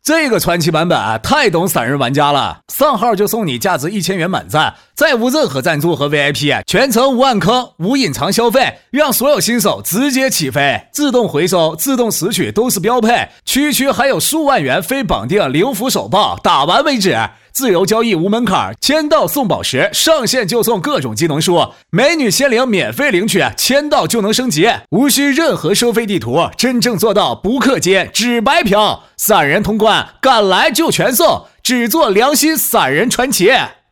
这个传奇版本太懂散人玩家了，上号就送你价值1000元满赞，再无任何赞助和 VIP， 全程无暗坑、无隐藏消费，让所有新手直接起飞，自动回收、自动拾取都是标配，区还有数万元非绑定零服首爆，打完为止。自由交易无门槛，签到送宝石，上线就送各种技能书，美女仙灵免费领取，签到就能升级，无需任何收费地图，真正做到不氪金只白嫖，散人通关敢来就全送，只做良心散人传奇。